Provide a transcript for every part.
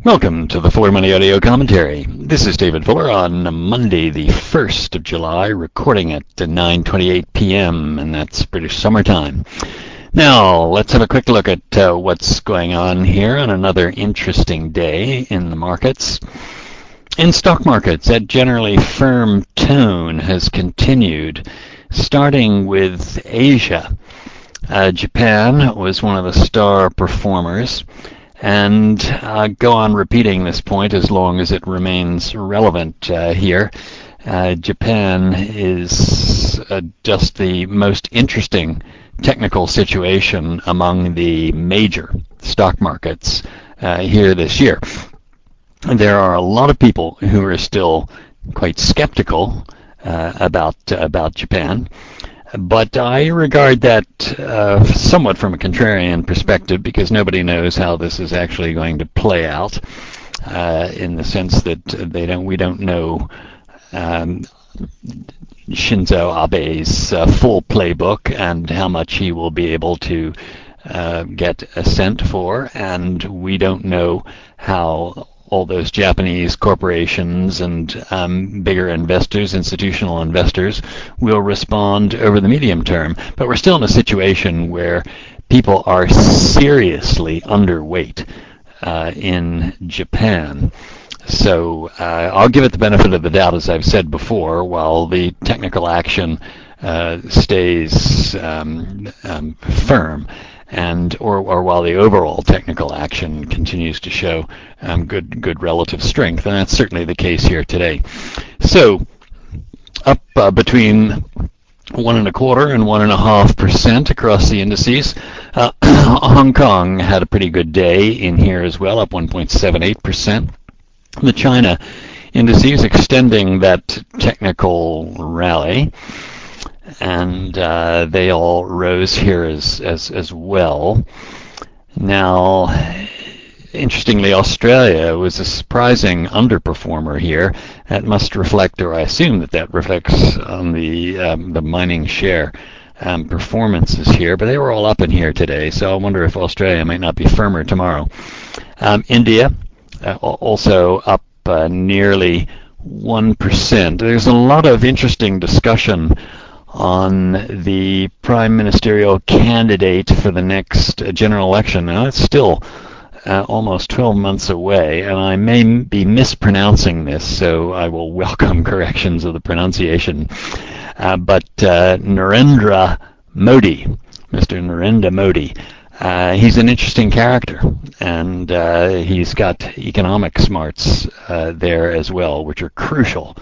Welcome to the Fuller Money Audio Commentary. This is David Fuller on Monday, the 1st of July, recording at 9:28 p.m., and that's British summertime. Now, let's have a quick look at what's going on here on another interesting day in the markets. In stock markets, that generally firm tone has continued, starting with Asia. Japan was one of the star performers, and go on repeating this point as long as it remains relevant here. Japan is just the most interesting technical situation among the major stock markets here this year. There are a lot of people who are still quite skeptical about Japan. But I regard that somewhat from a contrarian perspective, because nobody knows how this is actually going to play out, in the sense that we don't know Shinzo Abe's full playbook and how much he will be able to get assent for, and we don't know how all those Japanese corporations and bigger investors, institutional investors, will respond over the medium term. But we're still in a situation where people are seriously underweight in Japan. So I'll give it the benefit of the doubt, as I've said before, while the technical action stays firm, or while the overall technical action continues to show good relative strength, and that's certainly the case here today. So up between 1.25% and 1.5% across the indices. Hong Kong had a pretty good day in here as well, up 1.78%. The China indices extending that technical rally, and they all rose here as well. Now, interestingly, Australia was a surprising underperformer here. That must reflect, or I assume that reflects on the mining share performances here, but they were all up in here today, so I wonder if Australia might not be firmer tomorrow. India also up nearly 1%. There's a lot of interesting discussion on the prime ministerial candidate for the next general election. Now, it's still almost 12 months away, and I may be mispronouncing this, so I will welcome corrections of the pronunciation. But Narendra Modi, Mr. Narendra Modi, he's an interesting character, and he's got economic smarts there as well, which are crucial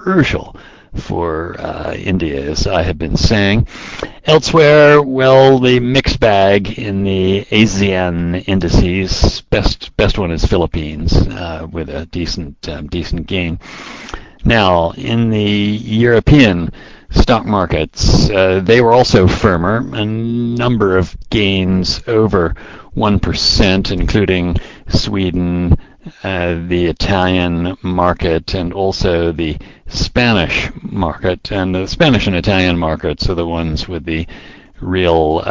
for India, as I have been saying. Elsewhere, well, the mixed bag in the ASEAN indices. Best one is Philippines, with a decent gain. Now, in the European stock markets, they were also firmer. A number of gains over 1%, including Sweden, the Italian market, and also the Spanish market. And the Spanish and Italian markets are the ones with the real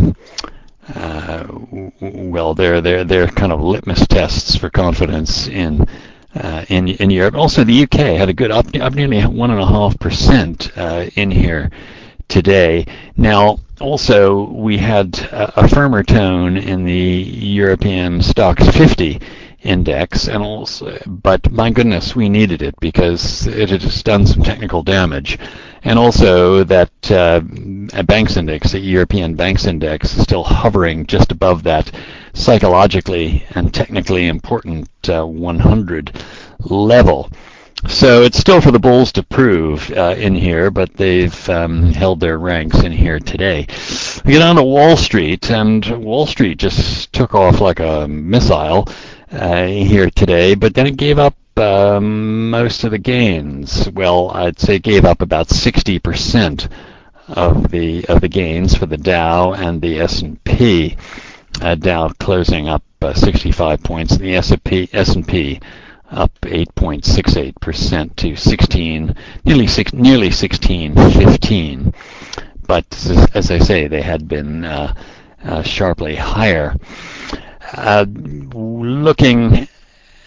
well, they're kind of litmus tests for confidence in Europe. Also, the UK had a good up nearly 1.5% in here today. Now, also, we had a firmer tone in the European Stoxx 50 index, and also, but my goodness, we needed it because it has done some technical damage. And also that banks index, the European banks index, is still hovering just above that psychologically and technically important 100 level. So it's still for the bulls to prove in here, but they've held their ranks in here today. We get on to Wall Street, and Wall Street just took off like a missile here today, but then it gave up most of the gains. Well, I'd say gave up about 60% of the gains for the Dow and the S&P. Dow closing up 65 points, and the S&P up 8.68% to nearly 1615. But as I say, they had been sharply higher. Looking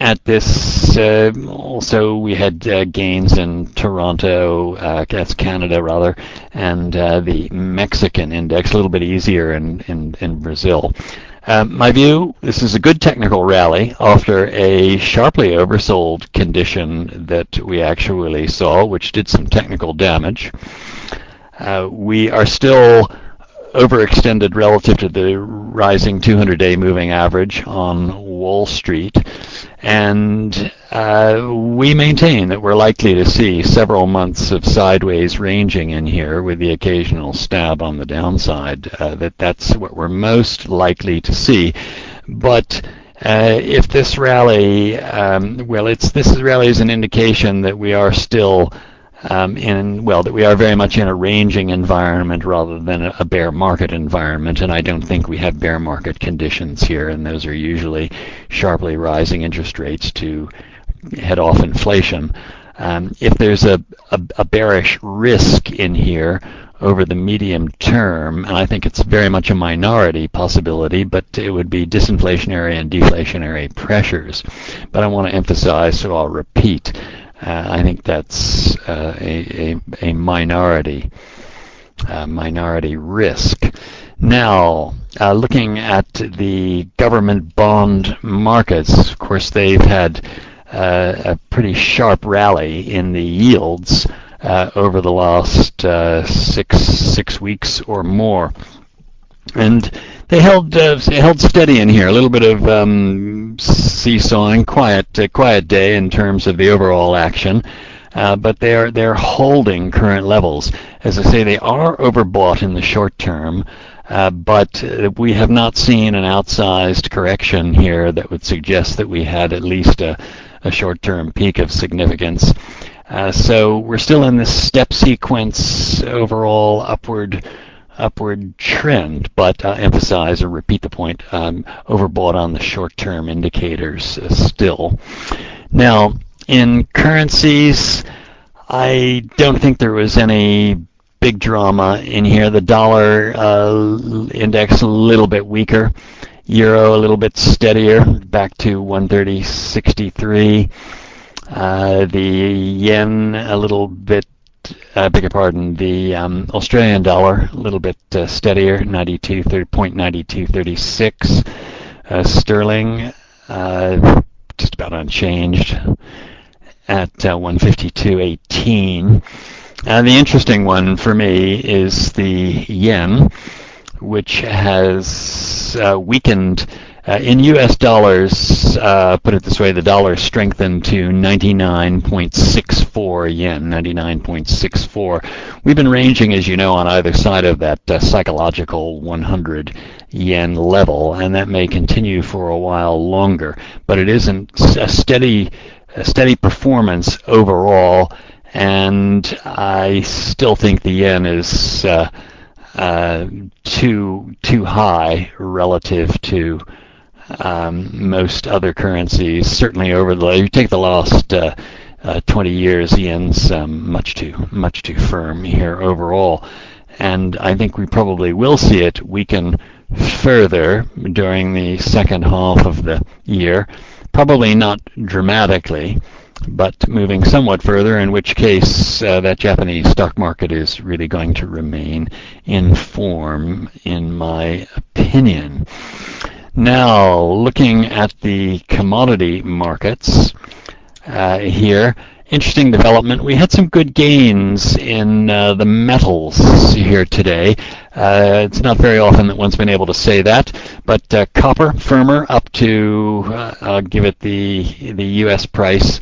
at this, also we had gains in Toronto, that's Canada rather, and the Mexican index, a little bit easier in Brazil. My view, this is a good technical rally after a sharply oversold condition that we actually saw, which did some technical damage. We are still overextended relative to the rising 200-day moving average on Wall Street, and we maintain that we're likely to see several months of sideways ranging in here with the occasional stab on the downside. That's what we're most likely to see. But if this rally, this rally is an indication that we are still that we are very much in a ranging environment rather than a bear market environment, and I don't think we have bear market conditions here, and those are usually sharply rising interest rates to head off inflation. If there's a bearish risk in here over the medium term, and I think it's very much a minority possibility, but it would be disinflationary and deflationary pressures. But I want to emphasize, so I'll repeat, I think that's a minority risk. Now, looking at the government bond markets, of course, they've had a pretty sharp rally in the yields over the last six weeks or more. And they held steady in here. A little bit of seesawing, quiet day in terms of the overall action, but they're holding current levels. As I say, they are overbought in the short term, but we have not seen an outsized correction here that would suggest that we had at least a short-term peak of significance. So we're still in this step sequence overall upward trend, but emphasize or repeat the point, overbought on the short-term indicators still. Now, in currencies, I don't think there was any big drama in here. The dollar index a little bit weaker, euro a little bit steadier, back to 130.63. The yen a little bit, beg your pardon, the Australian dollar a little bit steadier, 0.9236. Sterling just about unchanged at 152.18. The interesting one for me is the yen, which has weakened in U.S. dollars. Put it this way, the dollar strengthened to 99.64 yen, 99.64. We've been ranging, as you know, on either side of that psychological 100 yen level, and that may continue for a while longer. But it isn't a steady performance overall, and I still think the yen is too high relative to most other currencies. Certainly you take the last 20 years, the yen's much too firm here overall, and I think we probably will see it weaken further during the second half of the year. Probably not dramatically, but moving somewhat further, in which case that Japanese stock market is really going to remain in form, in my opinion. Now, looking at the commodity markets here, interesting development. We had some good gains in the metals here today. It's not very often that one's been able to say that, but copper firmer up to, I'll give it the U.S. price,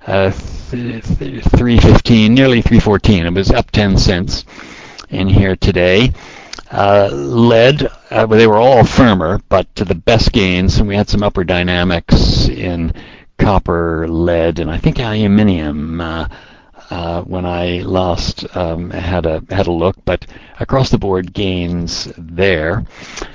315, nearly 314. It was up 10 cents in here today. Lead, they were all firmer, but to the best gains, and we had some upward dynamics in copper, lead, and I think aluminium when I last had a look, but across the board gains there.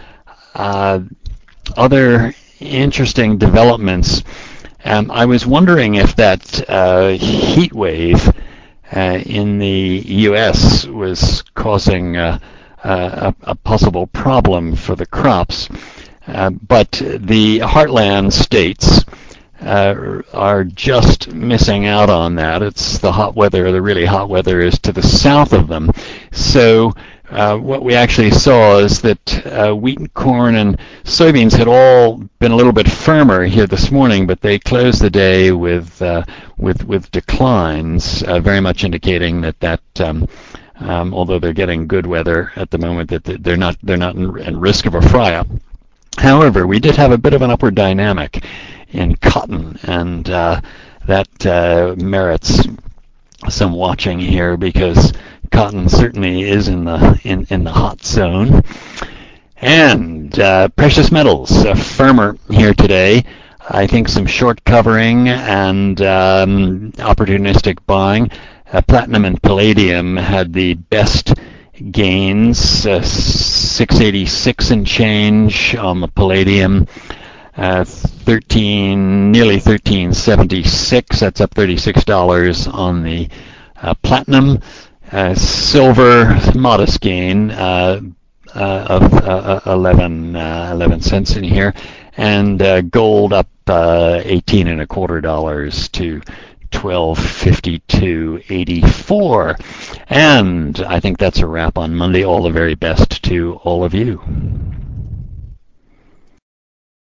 Other interesting developments. I was wondering if that heat wave in the U.S. was causing a possible problem for the crops, but the heartland states are just missing out on that. It's the hot weather, the really hot weather is to the south of them. So what we actually saw is that wheat, corn, and soybeans had all been a little bit firmer here this morning, but they closed the day with declines, very much indicating that although they're getting good weather at the moment, that they're not in risk of a fry-up. However, we did have a bit of an upward dynamic in cotton, and that merits some watching here, because cotton certainly is in the hot zone. And precious metals firmer here today. I think some short covering and opportunistic buying. Platinum and palladium had the best gains, 686 and change on the palladium, nearly 1376. That's up $36 on the platinum. Silver, modest gain of 11 cents in here, and gold up 18 and a quarter dollars to 1252.84. And I think that's a wrap on Monday. All the very best to all of you.